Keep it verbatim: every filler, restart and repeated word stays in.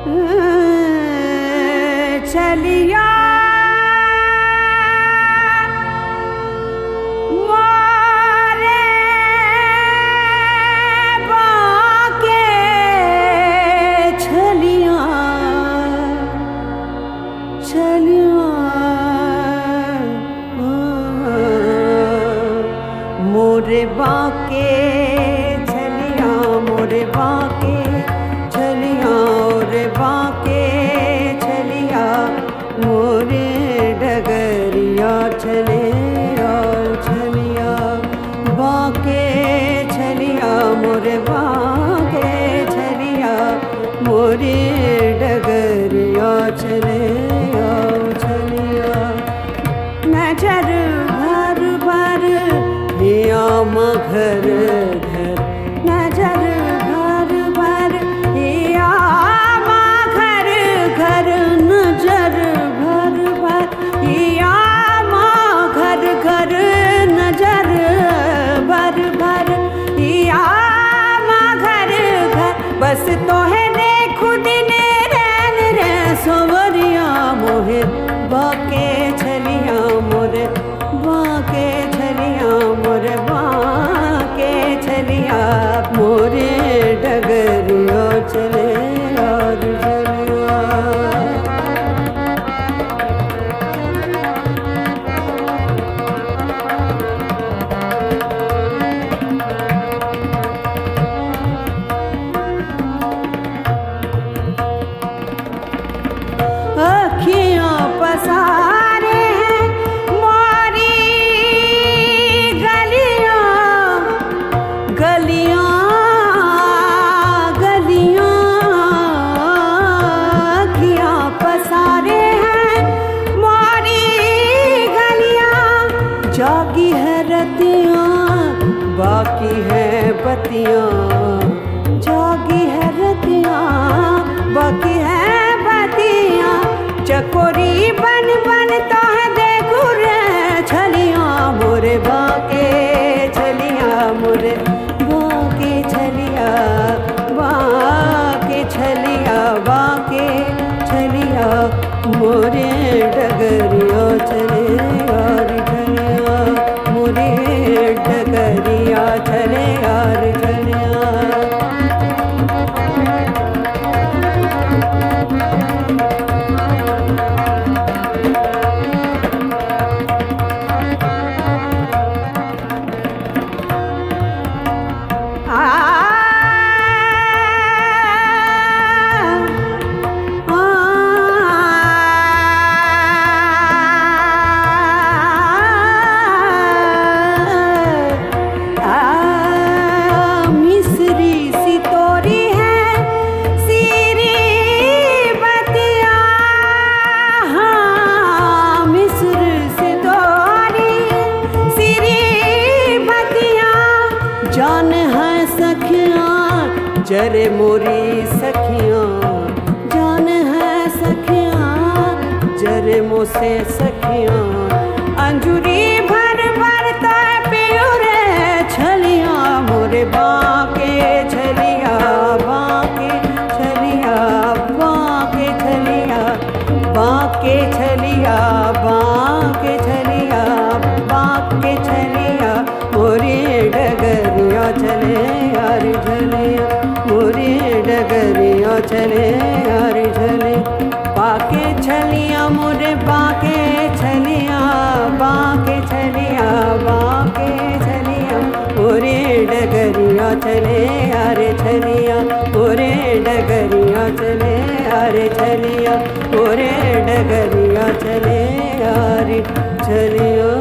चलिया मोरे बाके छलिया मोरे बाके छलिया मोरे बाके छलिया मोरे डगरिया चले छलिया बाके छलिया मोरे बाके छलिया मोरे डगरिया चले छलिया नजर भर भर हिया घर घर नजर भर भर हिया घर घर नजर भर भर हिया घर घर नजर भर भर हिया घर घर बस तो है देखो दिने रैन रे सोवरिया मोहे बाके छलिया मोरे बाके छलिया मोरे बाके छलिया मोरे डगरिया चले और चलिया अखियां पसारे जागी है रतियाँ बाकी है बतियाँ जागी है रतियाँ बाकी है बतियाँ चकोरी बन बन तो है देखो रे छलियाँ मोरे बाके छलिया मोरे बाके छलिया बाके छलिया बाके छलिया मोरे डगरिया चले यार छलिया मोरे डगरिया चले यार छलिया जान है सखियाँ जरे मोरी सखियाँ जान है सखियाँ जरे मोसे सखियाँ अंजुरी भर भर तो प्योरे छलियाँ मोरे बाके छलिया बाके छलिया बाके छलिया बाके छलिया बाके छलिया बाके छलिया मोरे डगरिया चले यार झलिया मोरे डगरिया चले यार झले बाके छलिया मोरे बाके छलिया बाके छलिया बाके छलिया मोरे डगरिया चले यार छलिया मोरे डगरिया चले यार छलिया मोरे डगरिया चले यार छलिया।